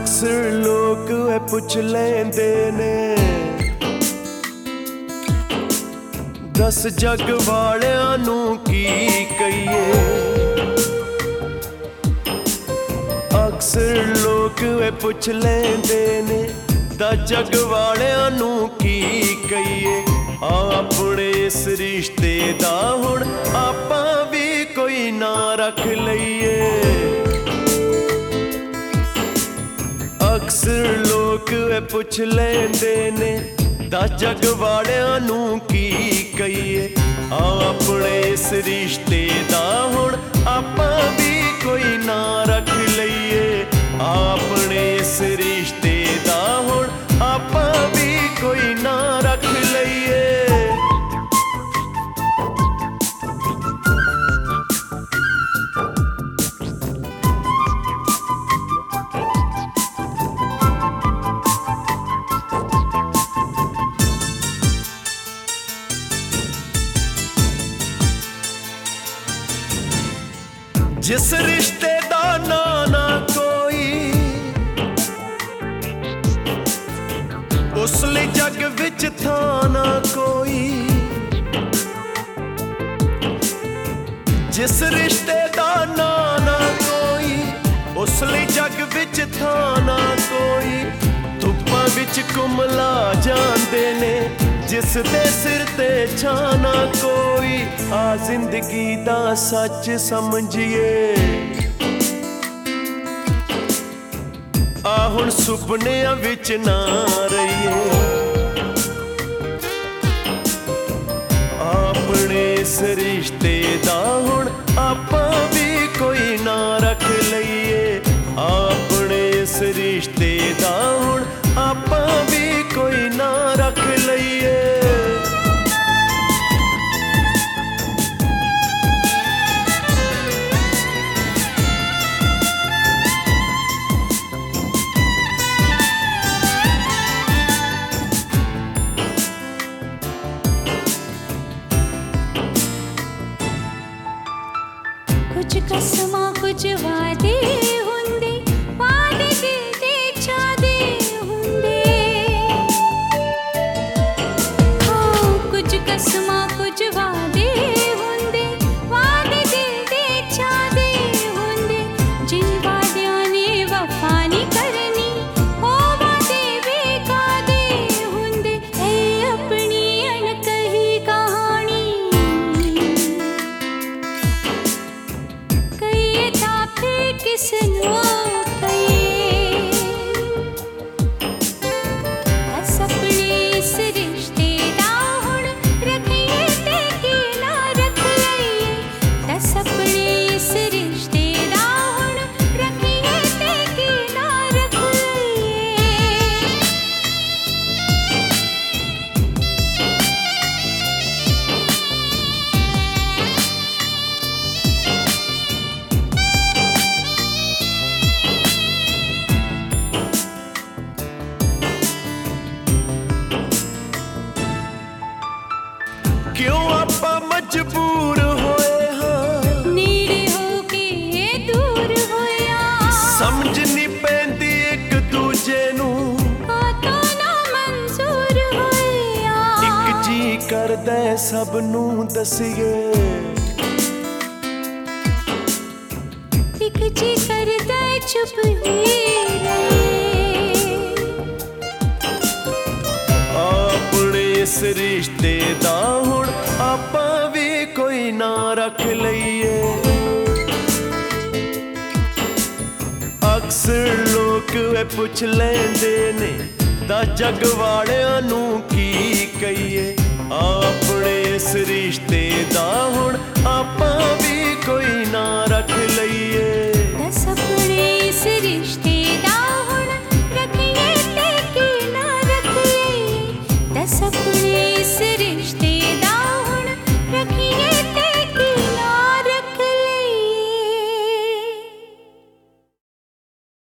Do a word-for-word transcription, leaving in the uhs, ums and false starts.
ਅਕਸਰ ਲੋਕ ਇਹ ਪੁੱਛ ਲੈਂਦੇ ਨੇ, ਦਸ ਜੱਗ ਵਾਲਿਆਂ ਨੂੰ ਕੀ ਕਹੀਏ। ਅਕਸਰ ਲੋਕ ਇਹ ਪੁੱਛ ਲੈਂਦੇ ਨੇ, ਦਸ ਜੱਗ ਵਾਲਿਆਂ ਨੂੰ ਕੀ ਕਹੀਏ। ਆਪਣੇ ਇਸ ਰਿਸ਼ਤੇ ਦਾ ਹੁਣ ਆਪਾਂ ਵੀ ਕੋਈ ਨਾਂ ਰੱਖ ਲਈਏ। ਅਕਸਰ ਲੋਕ ਇਹ ਪੁੱਛ ਲੈਂਦੇ ਨੇ, ਦਸ ਜੱਗ ਵਾਲਿਆਂ ਨੂੰ ਕੀ ਕਹੀਏ। ਆਪਣੇ ਇਸ ਰਿਸ਼ਤੇ ਦਾ ਹੁਣ ਆਪਾਂ ਵੀ ਕੋਈ ਨਾਂ ਰੱਖ ਲਈਏ। ਆਪਣੇ ਇਸ ਰਿਸ਼ਤੇ ਦਾ ਹੁਣ ਆਪਾਂ ਵੀ ਕੋਈ ਨਾਂ ਰੱਖ ਲਈਏ। जिस रिश्ते दा ना ना कोई, उस लिए जग विच था ना कोई। जिस रिश्ते दा ना ना कोई, उस लिए जग विच था ना कोई। धुप्पां विच कुमला जांदे ने, जिस दे सिर ते छाना कोई। आ जिंदगी दा सच समझिए, आ हुण सुपनियां विच ना रहिए। अपने इस रिश्ते दा हुण आपां भी कोई ना रख लईए। अपने इस रिश्ते दा हुण आपां भी कोई ना रख लईए। कुछ कसमां कुछ वादे हुंदे, वादे दिल दे चादे हुंदे। हाँ कुछ कसमां कुछ वादे हुंदे, वादे दिल दे चादे हुंदे। जिन वादियां ने वफा नहीं करनी, ओ वादे बेकादे हुंदे। ऐ अपनी अनकही कहानी किसनो कहिए। दस अपने इस रिश्ते दा हुण रखिए ते की ना रख लईए। दस अपने इस रिश्ते दा हुण रखिए ते की ना रख लईए। क्यों आपा मजबूर होए हाँ, नीड़े होके दूर होया। समझ नहीं पैंदी एक दूजे नू, तो ना मंजूर होया। एक जी करदा सब नू दसीए। एक जी करदा चुप ही रहे। अपने इस रिश्ते दा हुण आपां भी कोई ना रख लईए। अक्सर लोग ਇਹ ਪੁੱਛ ਲੈਂਦੇ ਨੇ, ਦਸ ਜੱਗ ਵਾਲਿਆਂ ਨੂੰ ਕੀ ਕਹੀਏ। ਆਪਣੇ ਇਸ ਰਿਸ਼ਤੇ ਦਾ ਹੁਣ ਆਪ